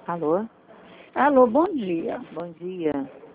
Alô? Alô, bom dia. Bom dia.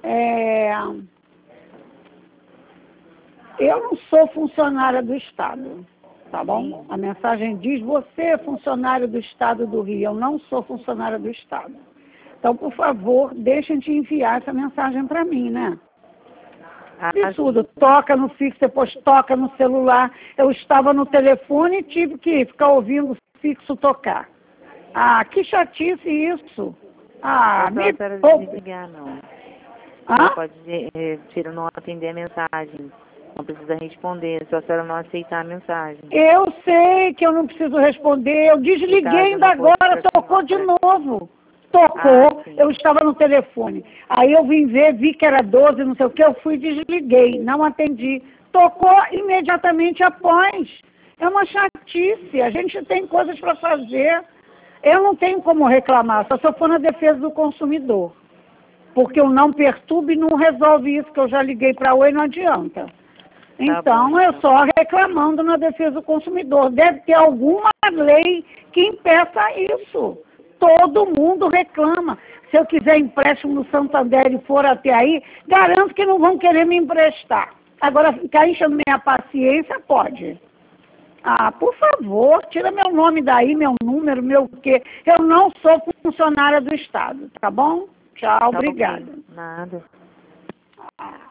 Eu não sou funcionária do Estado, tá bom? Sim. A mensagem diz, você é funcionário do Estado do Rio. Eu não sou funcionária do Estado. Então, por favor, deixem de enviar essa mensagem para mim, né? Absurdo. Toca no fixo, depois toca no celular. Eu estava no telefone e tive que ficar ouvindo o fixo tocar. Ah, que chatice isso. Ah, me poupe. Desligar, não. Hã? Pode tira não atender a mensagem. Não precisa responder, só se ela não aceitar a mensagem. Eu sei que eu não preciso responder. Eu desliguei ainda agora, tocou de novo. Tocou, eu estava no telefone. Aí eu vim ver, vi que era 12, não sei o que, eu fui e desliguei, não atendi. Tocou imediatamente após. É uma chatice, a gente tem coisas para fazer. Eu não tenho como reclamar, só se eu for na defesa do consumidor. Porque o não perturbe não resolve isso, que eu já liguei para a Oi, não adianta. Então, eu só reclamando na defesa do consumidor. Deve ter alguma lei que impeça isso. Todo mundo reclama. Se eu quiser empréstimo no Santander e for até aí, garanto que não vão querer me emprestar. Agora, ficar enchendo minha paciência, pode. Ah, por favor, tira meu nome daí, meu número, meu quê. Eu não sou funcionária do Estado, tá bom? Tchau, obrigada. Nada.